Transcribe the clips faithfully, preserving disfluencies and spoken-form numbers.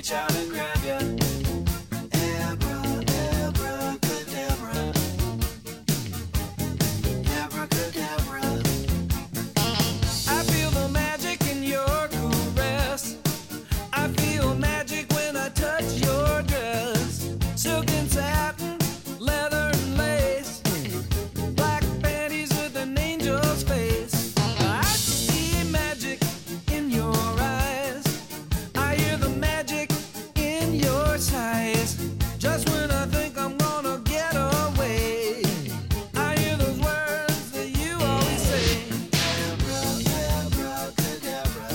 reach out and grab ya. Abra, abracadabra. Abracadabra. I feel the magic in your caress. I feel magic when I touch your dress. Silk and satin, leather and lace. Black panties with an angel's face. I see magic in your eyes. I hear the magic in your sighs. Just when I think I'm gonna get away, I hear those words that you always say. Abra, abracadabra.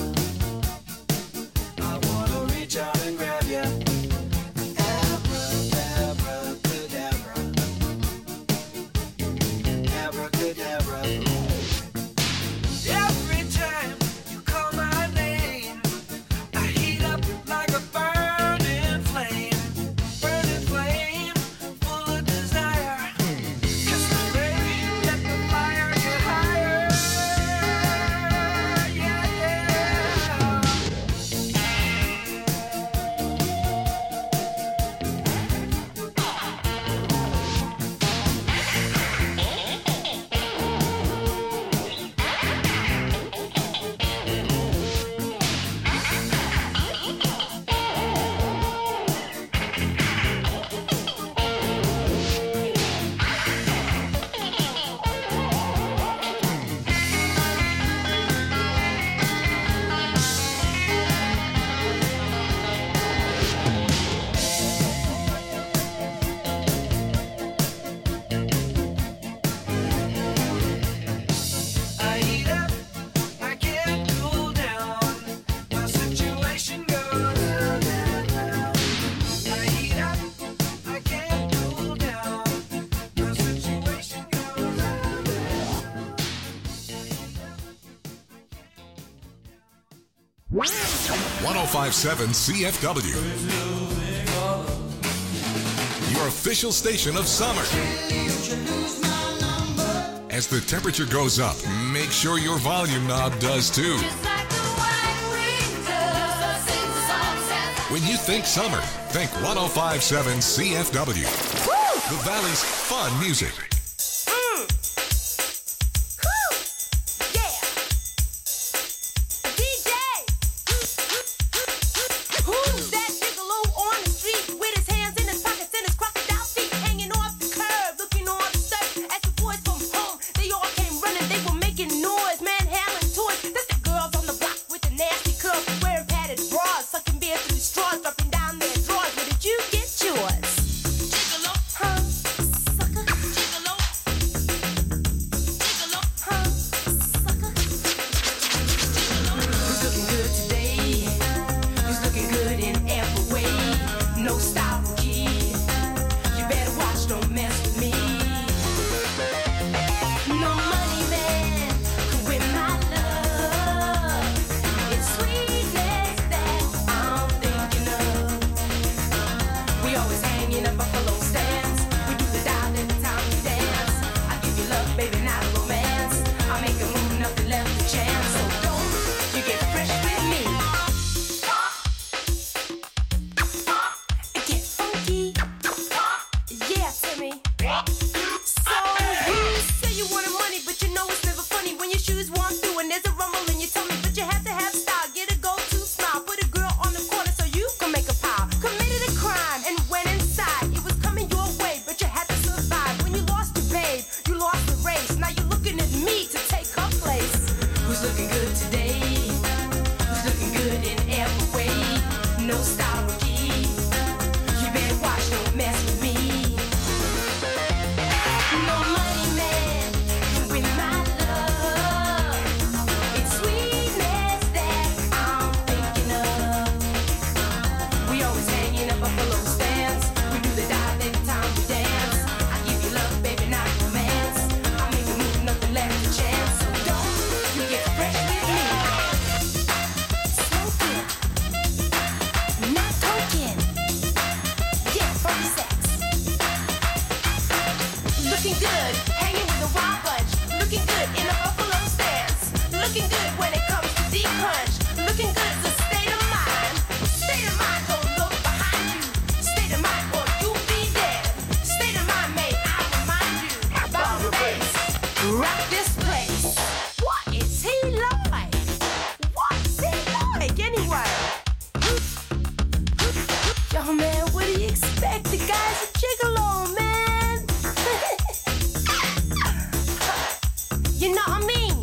I wanna reach out and grab ya. Abra, abracadabra. Abracadabra. Every time you call my name, I heat up like a burning flame. Burning flame, full of desire. Kiss me, baby, let the fire get higher. Yeah, yeah. I heat up, I can't cool down. My situation goes down, down, down. I heat up, I can't cool down. My situation goes down, down. one oh five point seven C F W. Your official station of summer. As the temperature goes up, make sure your volume knob does too. When you think summer, think one oh five point seven C F W. The Valley's fun music. Who's that gigolo on the street with his hands in his pockets and his crocodile feet hanging off the curb, looking all upset as the boys from home? They all came running, they were making noise, manhandling toys. That's the girls on the block with the nasty curls, wearing padded bras, sucking beer through straws, dropping down their drawers. Where did you get yours? Gigolo, huh? Sucker. Gigolo. Gigolo, huh? Sucker. Who's looking good today? Who's looking good in every way? No style key. You better watch, don't mess with me. No money man could win my love. It's sweetness that I'm thinking of. We always hanging up buffalo stands. We do the dial every time we dance. I give you love, baby, not romance. I make a move, nothing left to chance. So don't you get fresh with me. Get funky. Yeah, Timmy. So you say you wanted money, but you know it's never funny when your shoes walk through and there's a rumble in your tummy. But you have to have style, get a go-to smile, put a girl on the corner so you can make a pile. Committed a crime and went inside. It was coming your way, but you had to survive. When you lost your babe, you lost the race. Now you're looking at me to take her place. Who's looking good today? Who's looking good in every way? No style key. You better watch, don't mess with me. No money man can win my love. It's sweetness that I'm thinking of. We always hanging up buffalo stands. We do the dive every time we dance. I give you love, baby, not romance. I make a move, nothing left to chance. So don't you get fresh with me. Smoking, not token. Yeah, funky sex. Looking good, hanging with a wild bunch. Looking good in a buffalo stance. Looking good when it comes to deep punch. Looking good's a state of mind. State of mind, don't look Sexy guy's a gigolo, man. You know what I mean?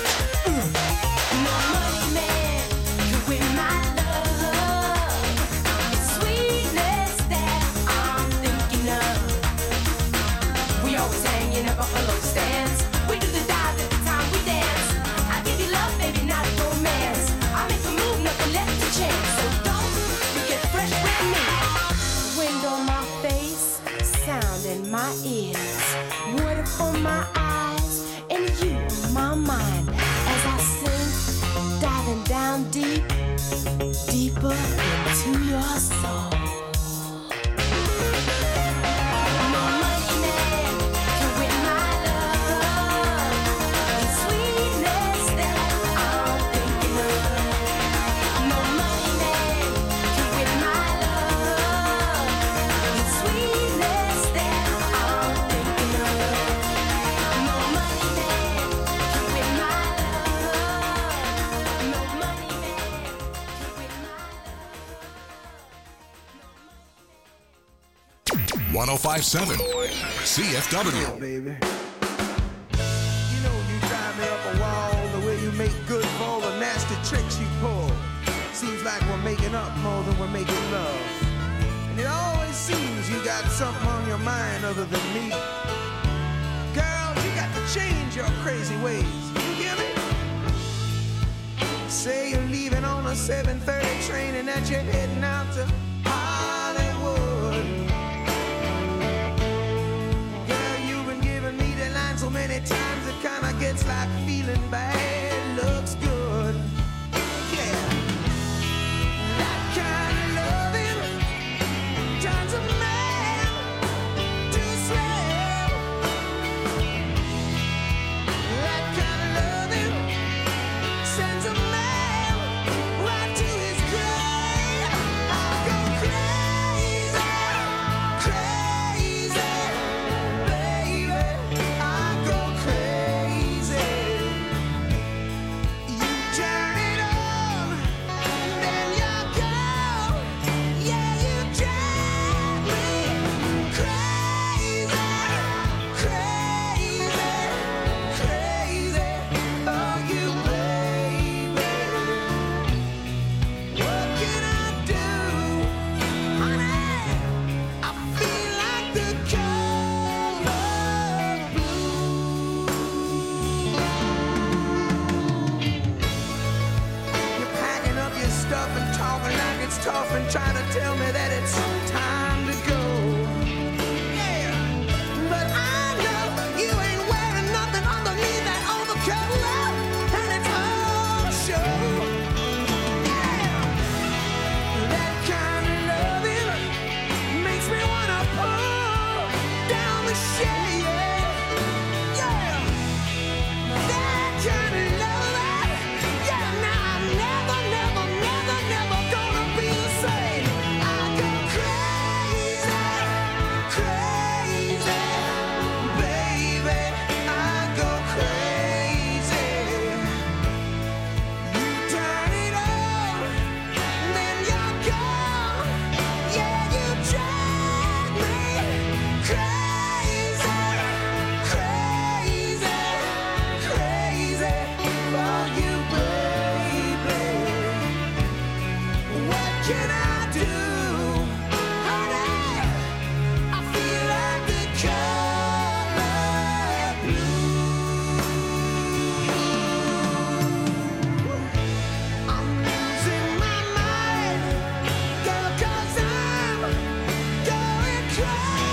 No money man can win my love. It's sweetness that I'm thinking of. We always hanging at buffalo stands. We do the dive every time we dance. I give you love, baby, not romance. I make a move, nothing left to chance. So don't you get fresh with me. Wind on my face, sound in my ears, water for my eyes, and you on my mind. As I sink, diving down deep, deeper into your soul. No money man can win my love. It's sweetness that I'm thinking of. No money man can win my love. It's sweetness that I'm thinking of. No money man can win my love. No money man can win my one oh five point seven C F W. Yeah, baby. You know you drive me up a wall, the way you make good for all the nasty tricks you pull. Seems like we're making up more than we're making love. And it always seems you got something on your mind other than me. Girl, you got to change your crazy ways. You hear me? Say you're leaving on a seven thirty train and that you're heading out to Hollywood. So many times it kinda gets like feeling bad looks good. Yeah, that kind of loving turns a man to a slave. That kind of loving sends a man right to his grave. I go crazy, crazy, baby. I go crazy. You turn it on, then you go. Yeah, you drive me crazy, crazy, crazy. Oh, you baby. What can I do, honey? I feel like the color blue. You're packing up your stuff and talking like it's tough and trying to tell me that it's time to go. Yeah, but I know you ain't wearing nothing underneath that overcoat, and it's all show. Yeah, that kind of loving makes me wanna pull down the shade. Yeah, that kind of loving. Yeah, now I'm never, never, never, never gonna be the same. I go crazy, crazy, baby. I go crazy. You turn it on, then you're gone. Yeah, you drive me crazy, crazy, crazy for you, baby. What can I do, honey? I feel like the color blue. I'm losing my mind, girl, 'cause I'm going crazy.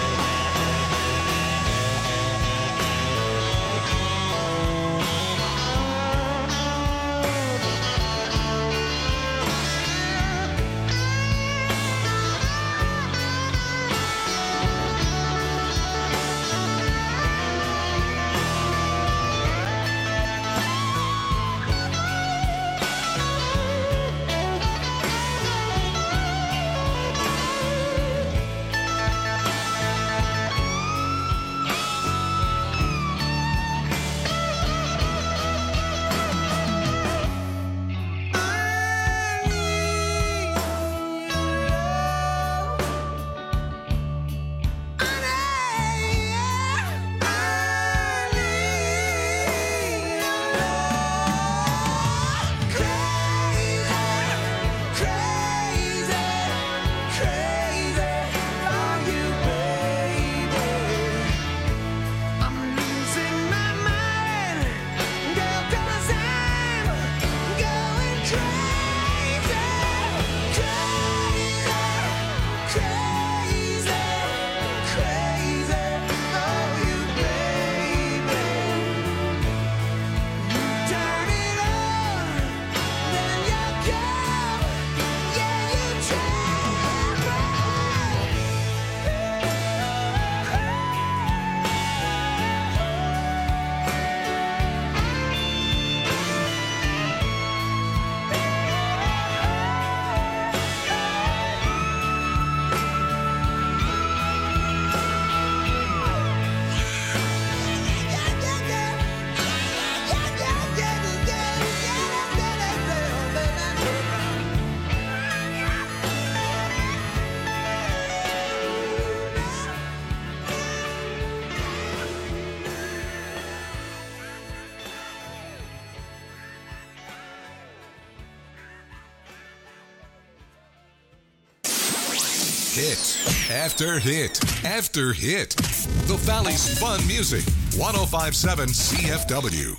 Hit after hit after hit. The Valley's fun music. one oh five point seven C F W.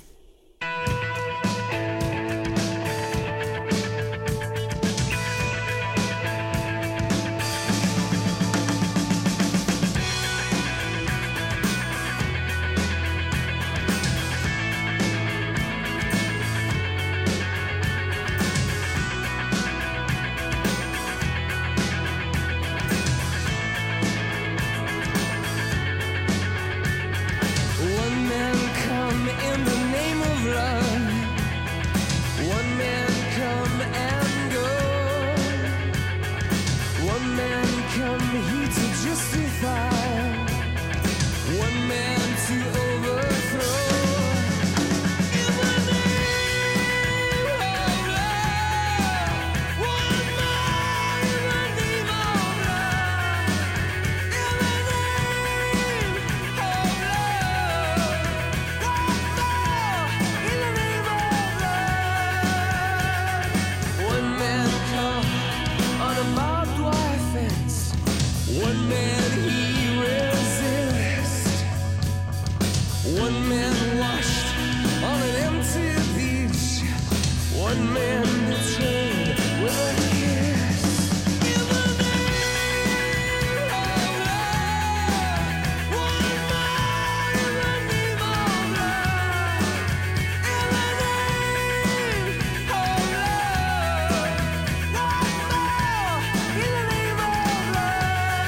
One man come in the name of love. One man come and go. One man come here to justify. One man to overthrow. In the name of love. One man in the name of love. In the name of love. One man come on a barbed wire fence. One man he resists. One man washed on an empty beach. One man betrayed with a kiss. In the name of love. One man in the name of love. In the name of love. One more in the name of love.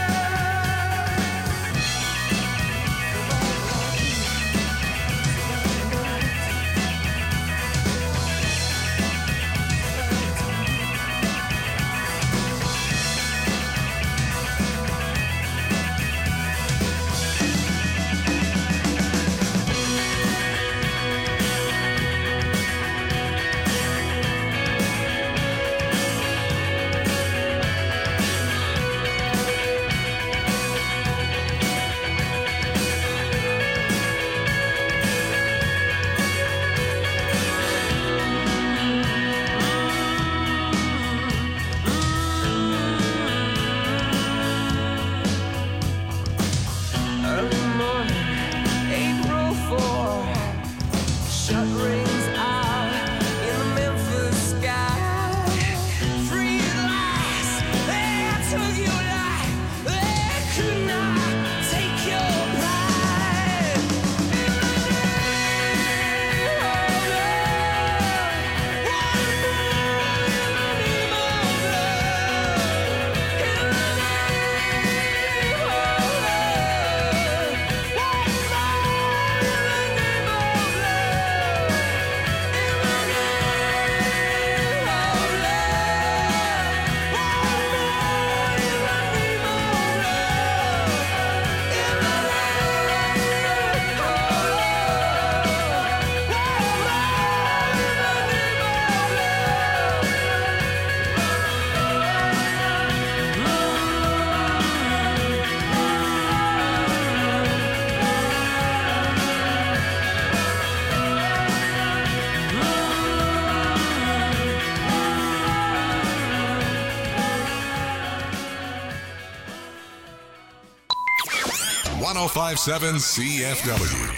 Early morning, April fourth. Shut rings out in the Memphis sky. Free at last, they took your life. They could not take your pride. In the name of love. One more in the name of love. In the name of love. One more in the name of love. In the name of love. One more in the name of love. In the name of love. One more in the one oh five point seven C F W.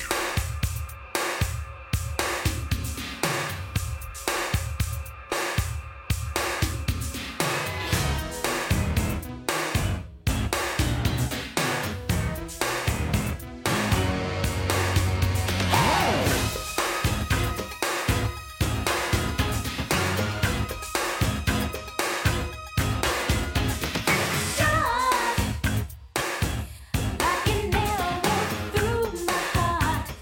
Like an arrow through my heart.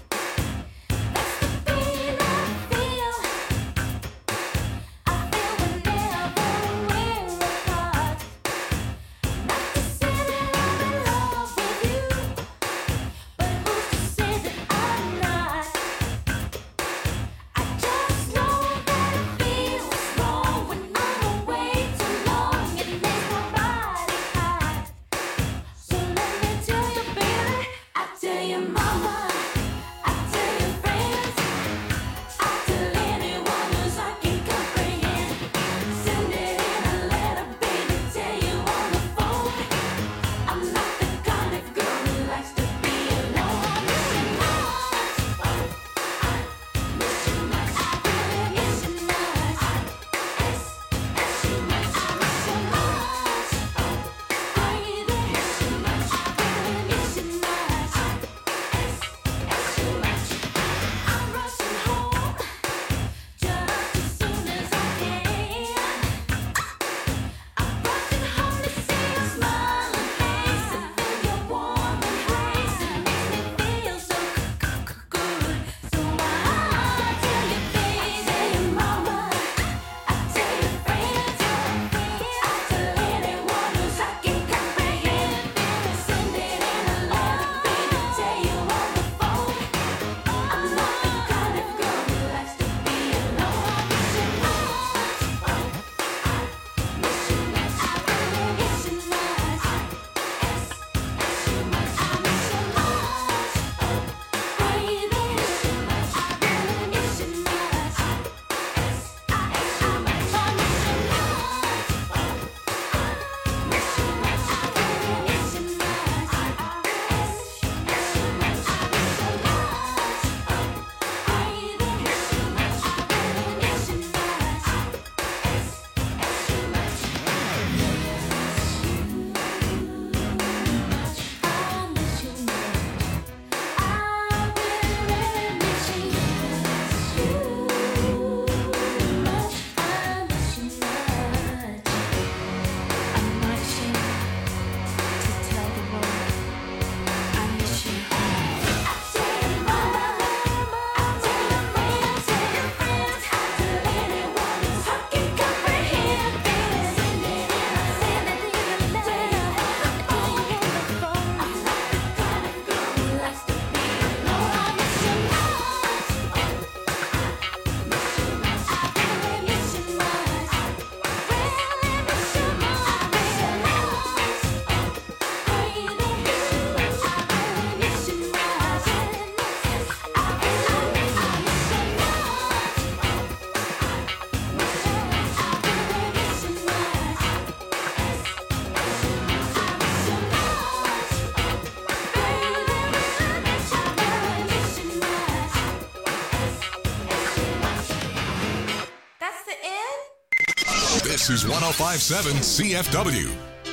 This is one oh five point seven C F W.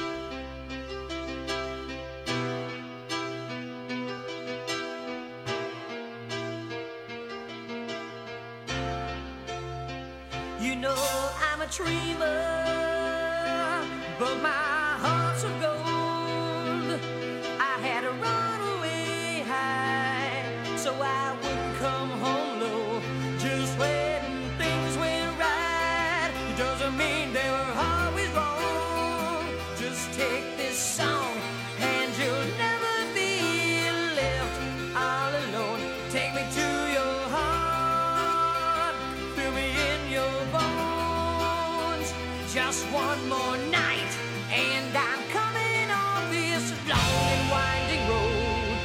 You know I'm a dreamer, but my heart's of gold. I had to run away high, so I wouldn't come home low. Just when things went right, it doesn't mean they were always wrong. Just take this song, and you'll never be left all alone. Take me to your heart, fill me in your bones. Just one more night, and I'm coming off this long and winding road.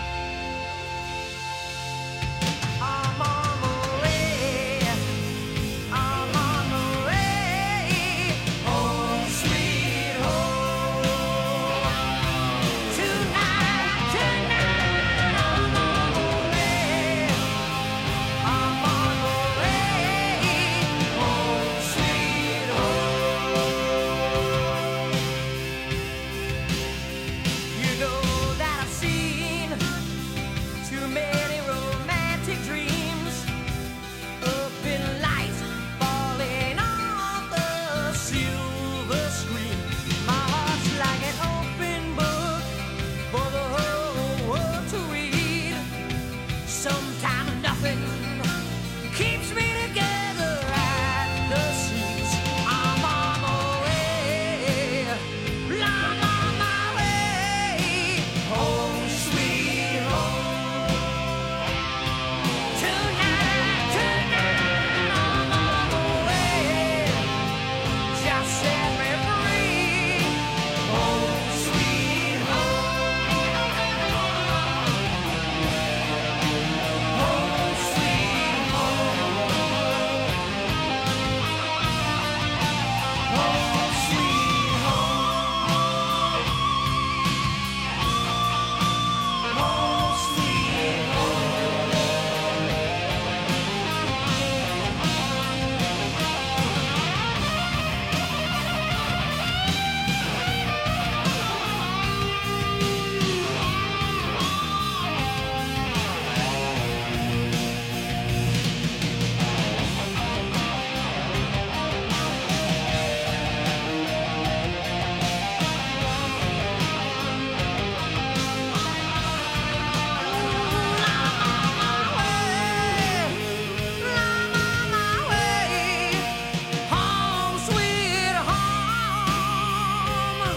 I'm on my way, I'm on my way, home sweet home. Tonight, tonight, I'm on my way, I'm on my way, home sweet home. You know that I've seen too many romantic dreams up in lights falling off the silver screen. My heart's like an open book for the whole world to read. Sometimes nothing keeps me together at the seams. I'm on my way, I'm on my way, home sweet home. Tonight, tonight, I'm on my way, just set me free, home sweet home, home sweet home, home sweet home, home sweet home. Home sweet home,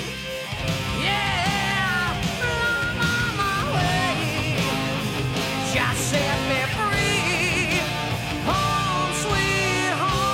yeah, I'm on my way, just set me free, home sweet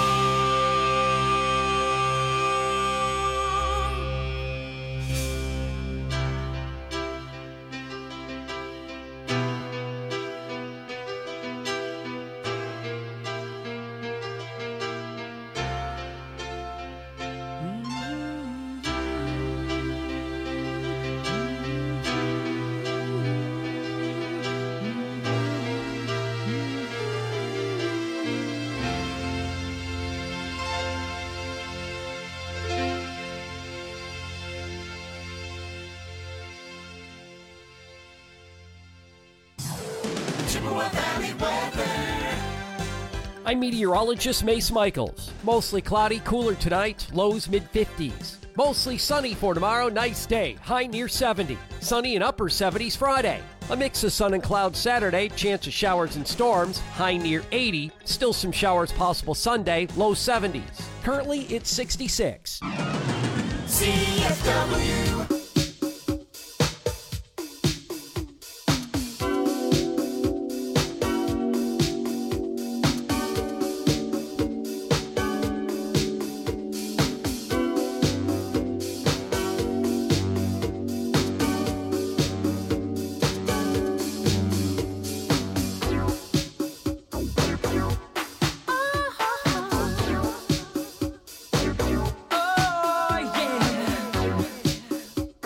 I'm meteorologist Mace Michaels. Mostly cloudy, cooler tonight, lows mid fifties. Mostly sunny for tomorrow, nice day, high near seventy. Sunny and upper seventies Friday. A mix of sun and clouds Saturday, chance of showers and storms, high near eighty. Still some showers possible Sunday, low seventies. Currently, it's sixty-six. C F W. Oh, yeah.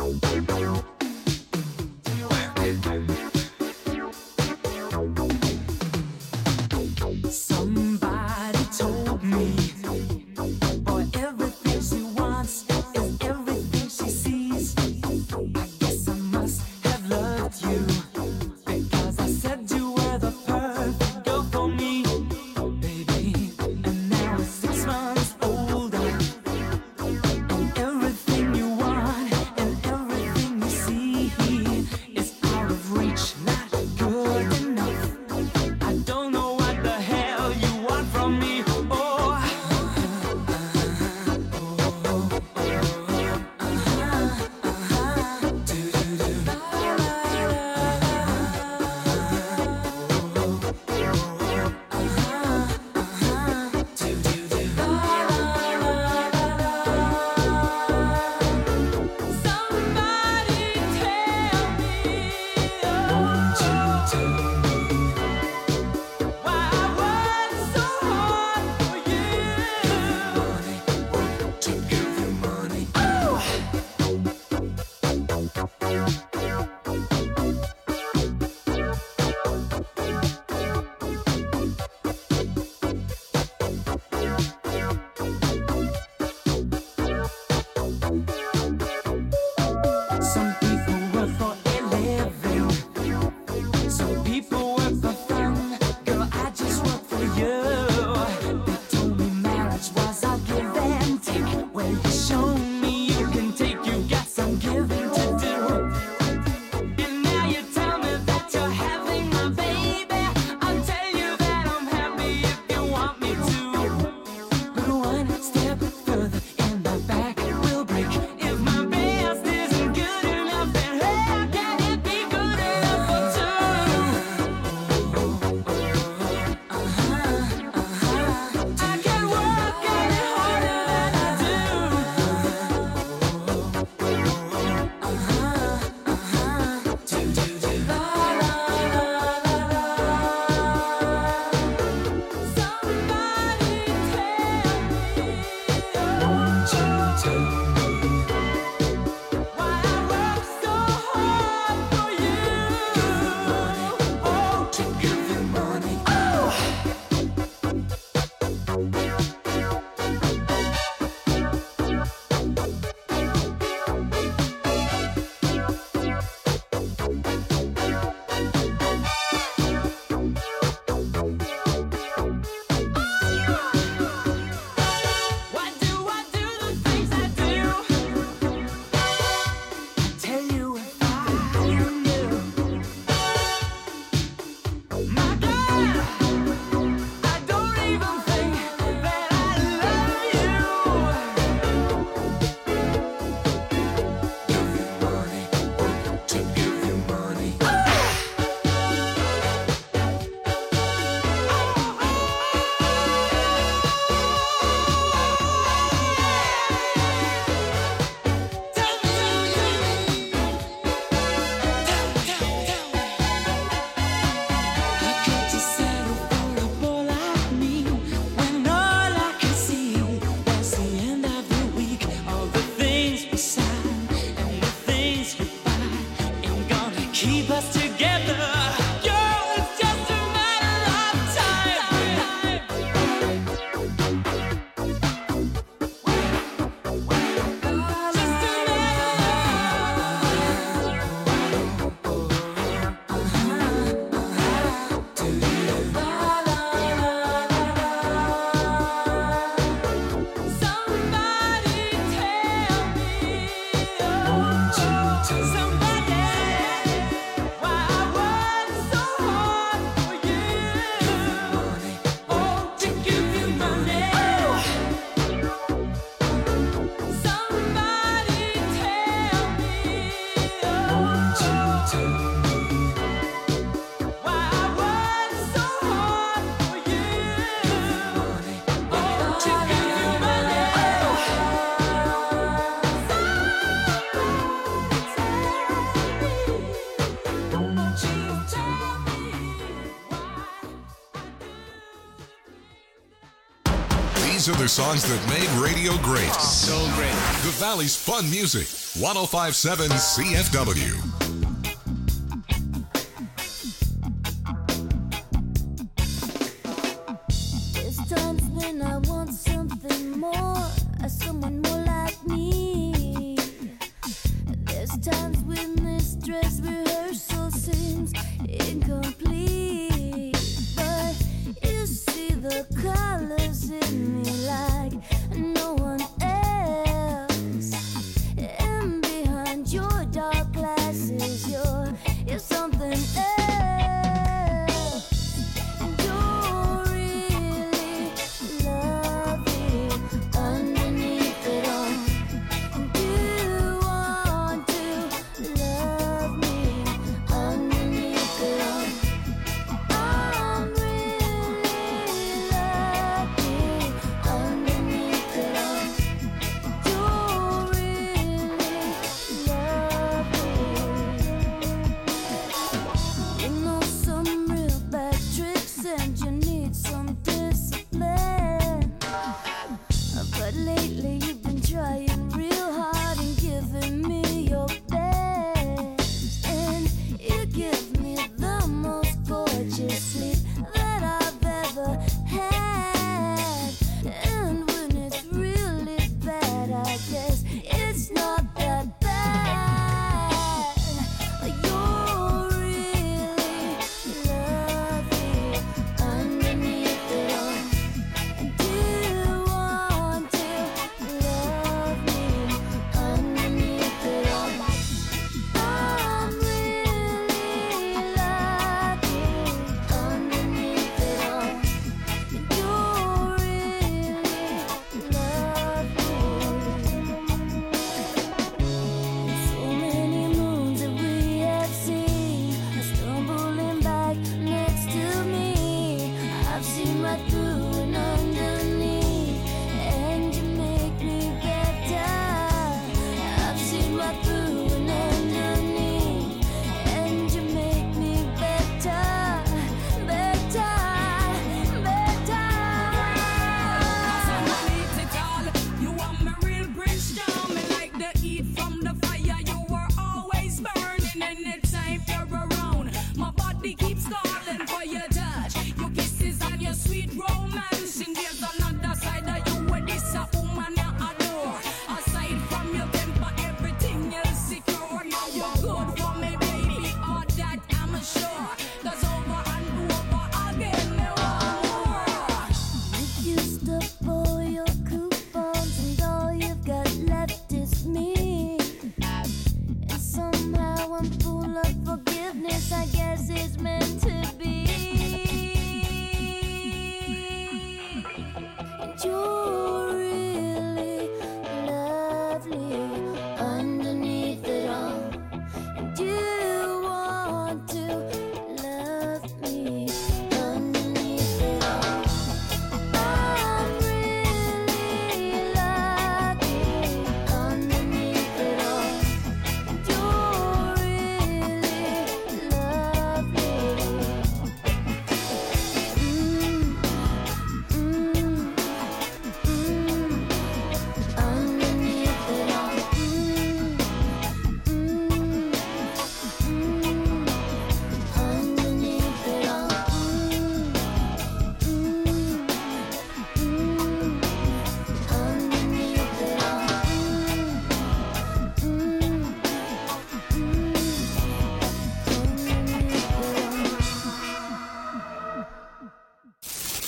side, and the things you buy ain't gonna keep us together. Girl, it's just a matter of time. Just a Somebody tell me, oh, somebody, why I work so hard for you, oh, to give you money. Somebody tell me, oh, why I work so hard for you, oh, to give you money. These are the songs that made radio great. So great. The Valley's fun music. one oh five point seven C F W. There's times when I want something more, someone more like me. There's times when this dress rehearsal seems incomplete. But you see the colors in me like no one else. And behind your dark glasses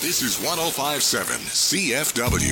This is one oh five point seven C F W.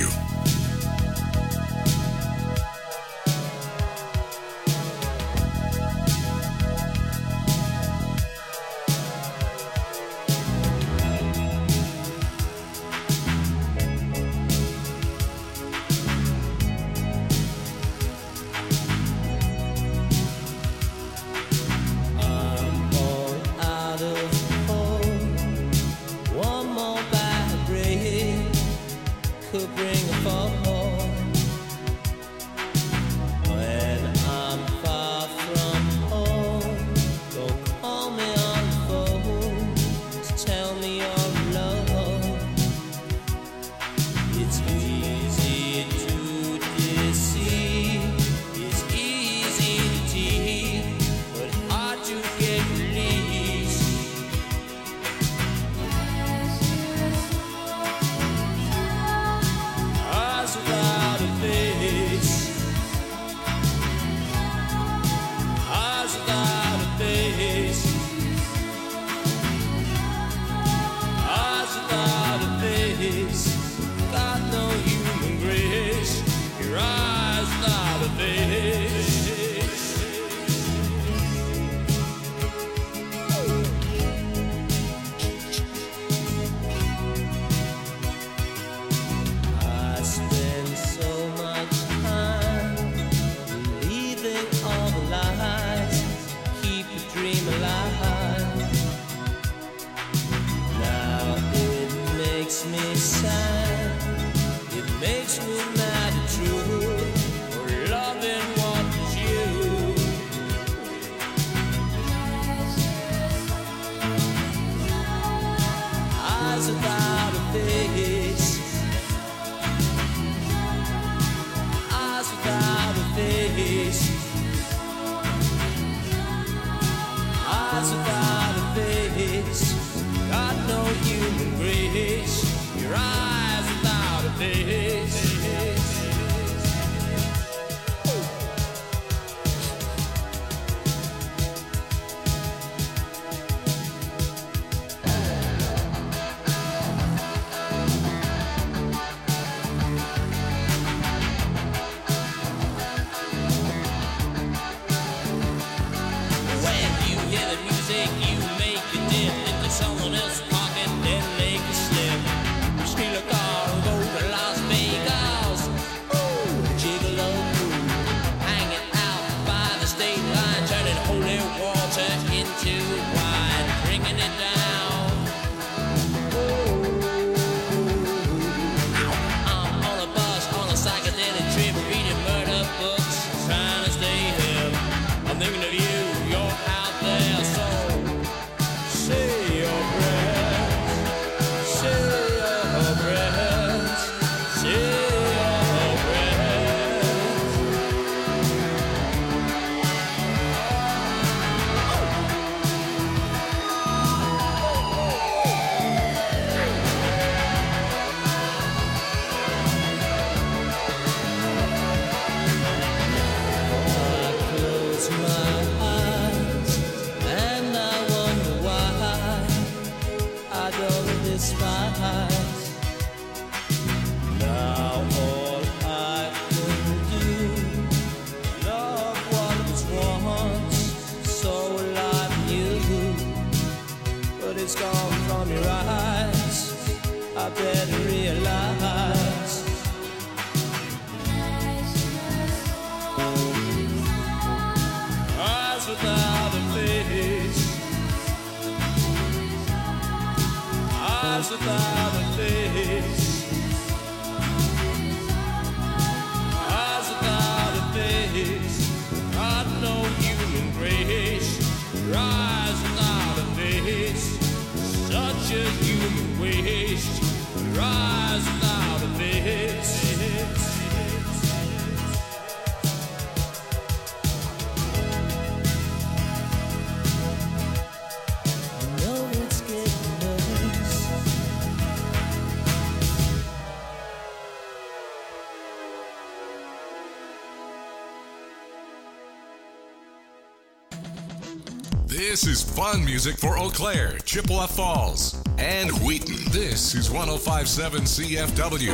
This is fun music for Eau Claire, Chippewa Falls, and Wheaton. This is one oh five point seven C F W.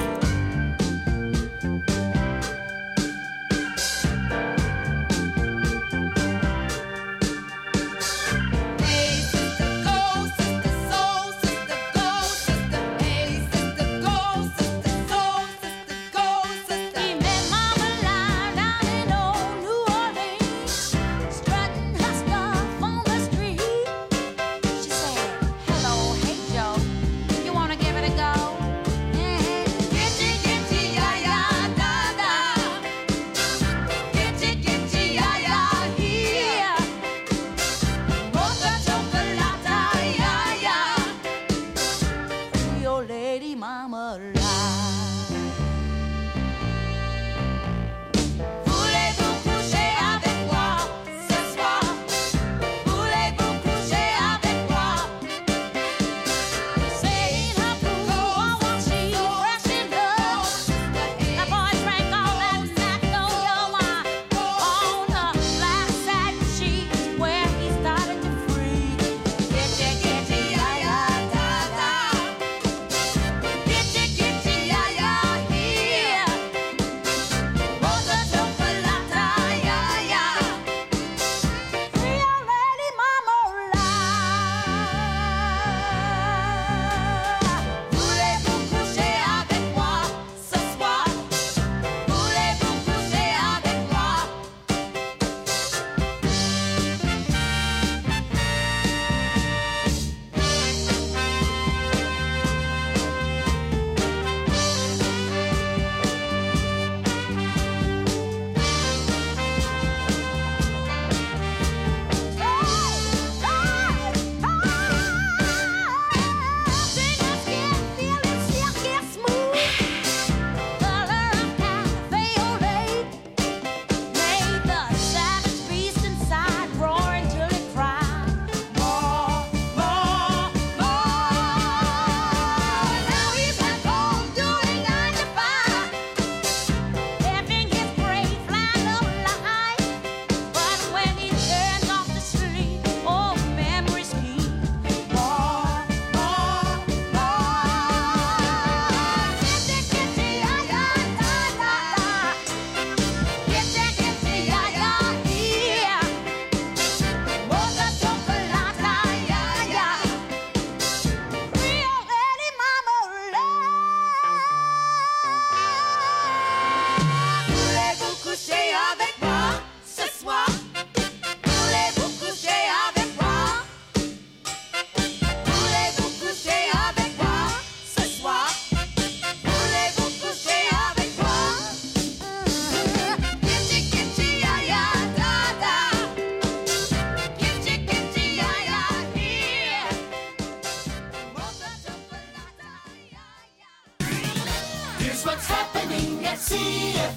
What's happening at C F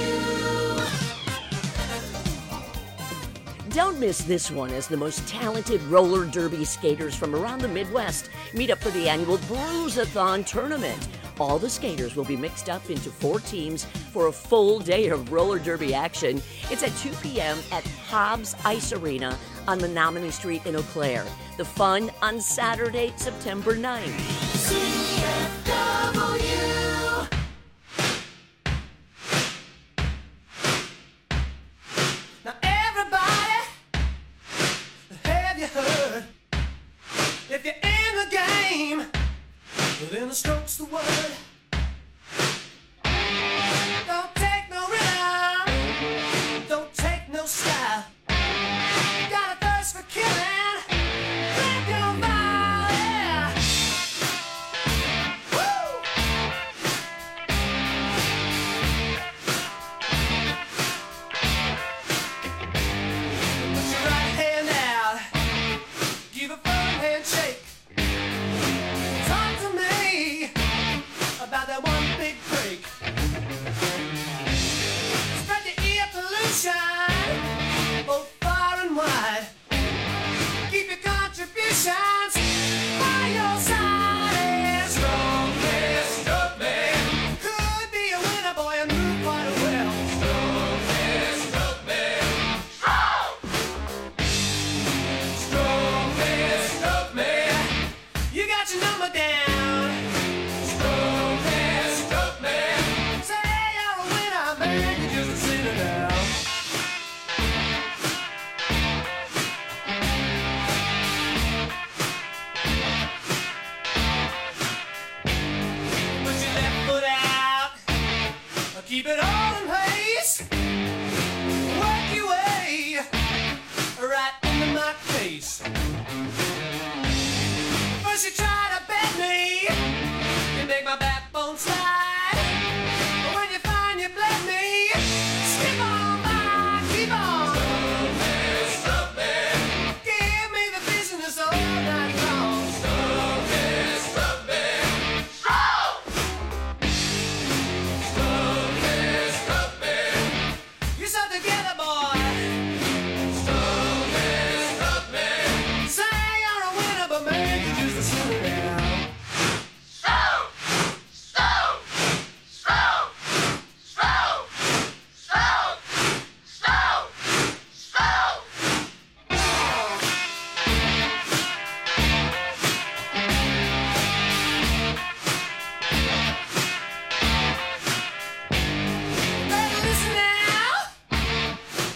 W? Don't miss this one as the most talented roller derby skaters from around the Midwest meet up for the annual Bruisathon tournament. All the skaters will be mixed up into four teams for a full day of roller derby action. It's at two p.m. at Hobbs Ice Arena on Menominee Street in Eau Claire. The fun on Saturday, September ninth. C F W. Now everybody, have you heard? If you're in the game, then the stroke's the word. Don't take no rhythm, don't take no style. Got a thirst for killing, grab your body. Woo! Put your right hand out, give a firm handshake. Talk to me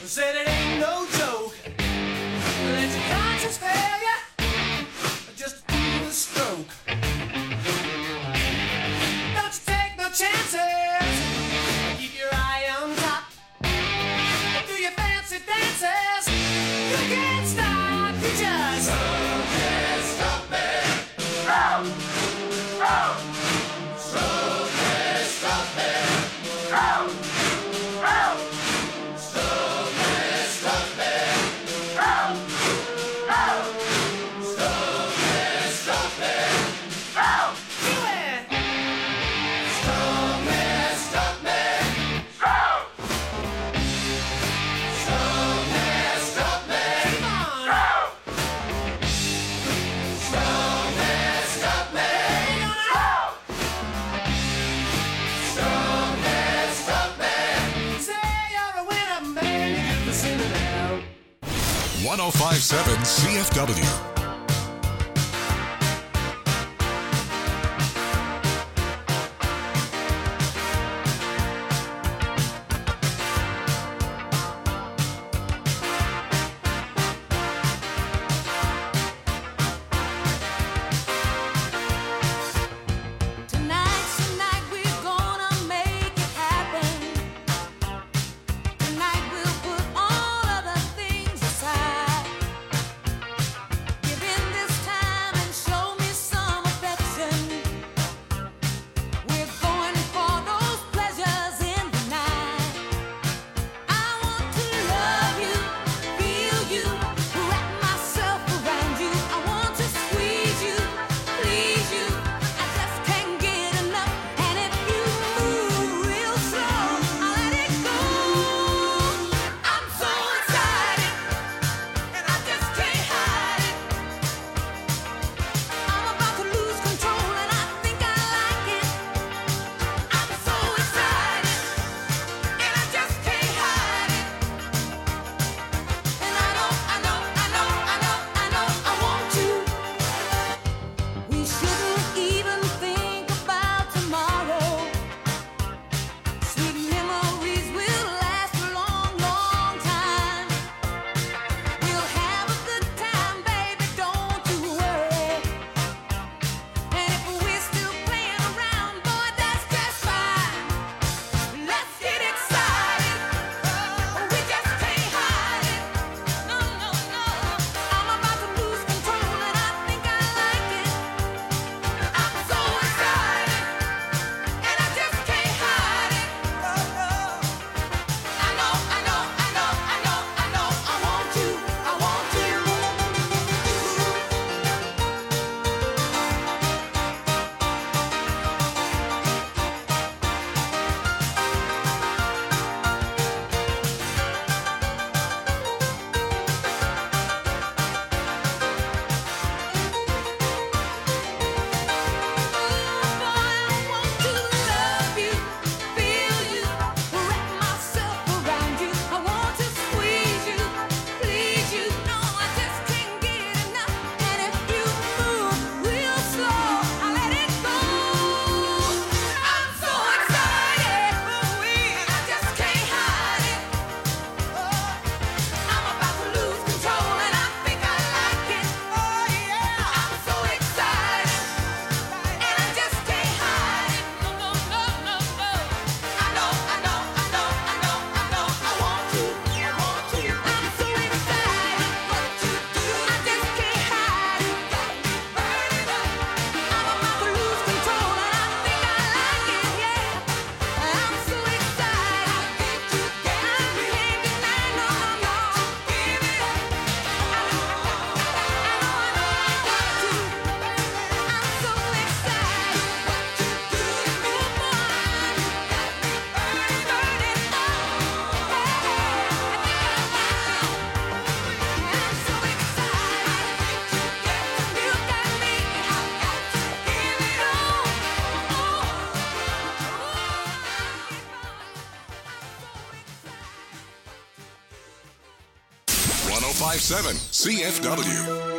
Said it ain't no joke. Let your conscience fail ya. Just do the stroke. Don't you take no chances. Keep your eye on top. Do your fancy dances. You can't stop. You just can't stop me. Oh, oh. So can't stop me. Oh, oh. So can't stop me. Oh, oh. So can't stop me. Oh, do it. So can't stop me. Oh. So can't stop me. Come on. Oh. So can't stop me. Oh. So can't stop me. Say you're a winner, man. You get the sinner now. one oh five point seven C F W. Tonight's the night we're gonna make it happen. Tonight we'll put all other things aside. Give in this time and show me some affection. We're going for those pleasures in the night. I want to love you, feel you, wrap myself around you. I want to squeeze you, please you. I just can't get enough. And if you move real slow, I'll let it go. I'm so excited, and I just can't hide it. I'm about to lose control, and I think I like it. I'm so excited, and I just can't hide it. And I know, I know, I know, I know, I know I want you. We shouldn't even think about tomorrow. Sweet memories will last a long, long time. We'll have a good time, baby, don't you worry. And if we're still playing around, boy, that's just fine. Let's get excited. We just can't hide it. No, no, no. I'm about to lose control, and I think I like it. I'm so excited, and I just can't hide it. I know, I know, I know, I know, I know I want you. I want you. one oh five point seven C F W.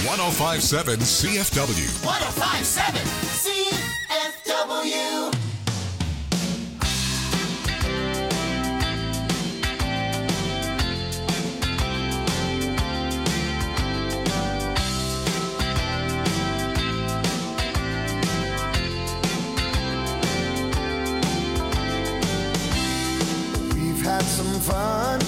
one oh five point seven C F W. one oh five point seven C F W. We've had some fun.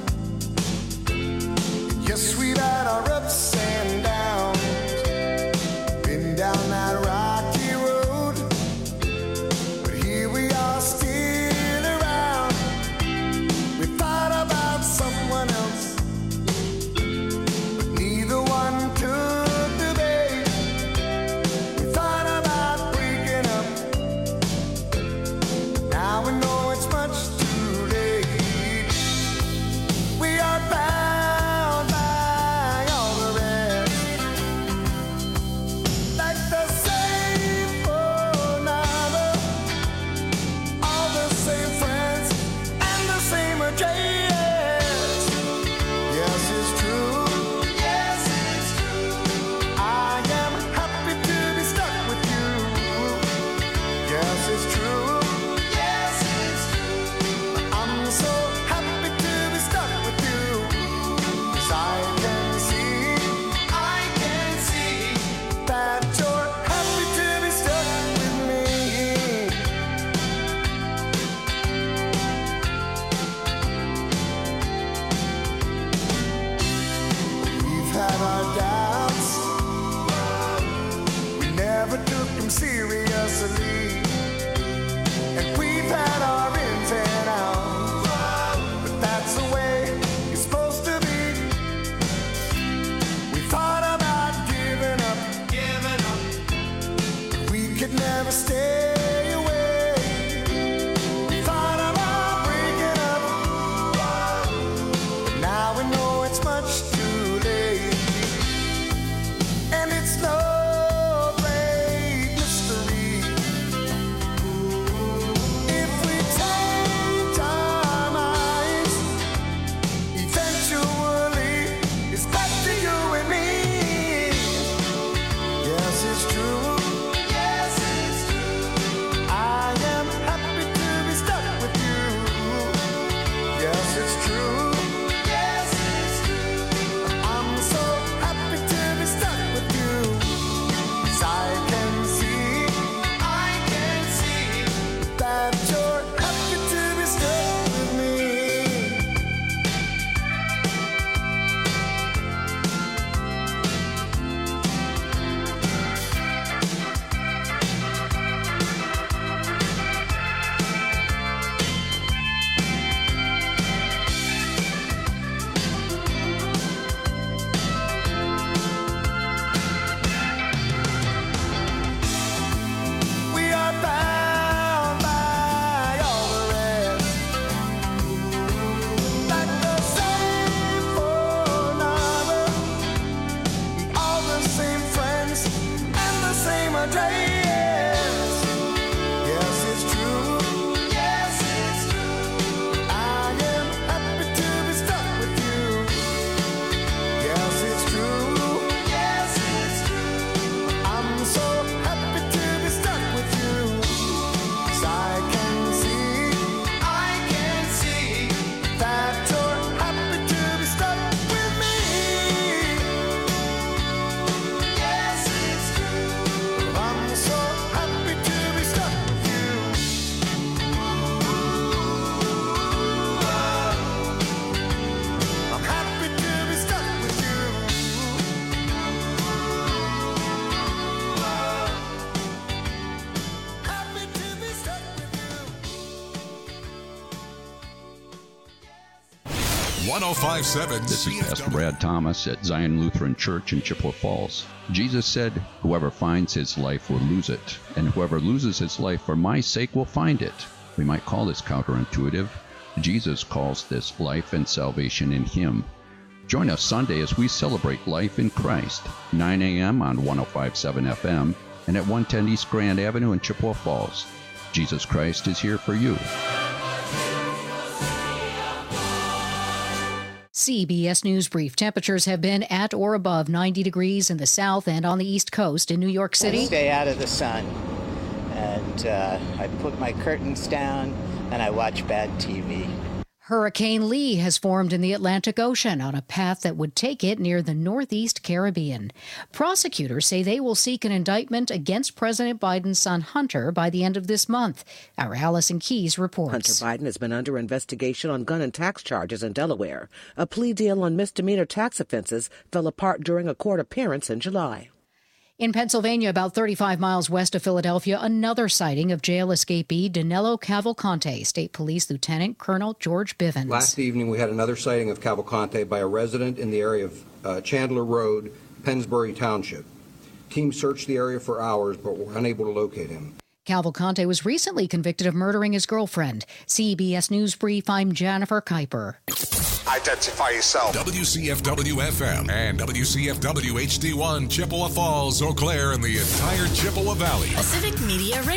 Yes, we've had our ups and downs. Been down that rocky road, but here we are still around. We thought about someone else, but neither one took the bait. We thought about breaking up, now we know it's much too late. We are bound by all the rest, like the same phone number, all the same friends, and the same address. Yes, it's true. Yes, it's true. I am happy to be stuck with you. Yes, it's true. Yes, it's true. I'm so happy to be stuck with you. 'Cause I can see, I can see that you're happy to be stuck with me. We've had our doubts, we never took them seriously, and we've had our ins and outs, but that's the way it's supposed to be. We thought about giving up, giving up, but we could never stay away. We thought about breaking up, but now we know it's much too late. And it's no great mystery if we change our minds. Eventually, it's back to you and me. Yes, it's true. Yes, it's true. I am happy to be stuck with you. Yes, it's true. Yes, it's true. I'm so happy to be stuck with you. 'Cause I can see, I can see that you're happy to be stuck with me. We are bound by all the rest, like the same phone number, all the same friends, and the same address. Yes, it's true. Yes, it's true. I am happy to be stuck with you. Yes, it's true. Yes, it's true. I'm so happy to be stuck with you. 'Cause I can see, I can see that you're happy to be stuck with me. Yes, it's true. I'm so happy to be stuck with you. I'm happy to be stuck with you. Happy to be stuck with you. one oh five point seven This is C F Pastor W. Brad Thomas at Zion Lutheran Church in Chippewa Falls. Jesus said, "Whoever finds his life will lose it, and whoever loses his life for my sake will find it." We might call this counterintuitive. Jesus calls this life and salvation in him. Join us Sunday as we celebrate life in Christ, nine a.m. on one oh five point seven F M and at one ten East Grand Avenue in Chippewa Falls. Jesus Christ is here for you. C B S News Brief. Temperatures have been at or above ninety degrees in the south and on the east coast in New York City. I stay out of the sun, and uh, I put my curtains down, and I watch bad T V. Hurricane Lee has formed in the Atlantic Ocean on a path that would take it near the northeast Caribbean. Prosecutors say they will seek an indictment against President Biden's son Hunter by the end of this month. Our Allison Keyes reports. Hunter Biden has been under investigation on gun and tax charges in Delaware. A plea deal on misdemeanor tax offenses fell apart during a court appearance in July. In Pennsylvania, about thirty-five miles west of Philadelphia, another sighting of jail escapee Danilo Cavalcante. State Police Lieutenant Colonel George Bivens. Last evening, we had another sighting of Cavalcante by a resident in the area of uh, Chandler Road, Pennsbury Township. Teams searched the area for hours but were unable to locate him. Cavalcante was recently convicted of murdering his girlfriend. C B S News Brief, I'm Jennifer Kuiper. Identify yourself. W C F W F M and W C F W H D one, Chippewa Falls, Eau Claire, and the entire Chippewa Valley. Pacific Media Radio.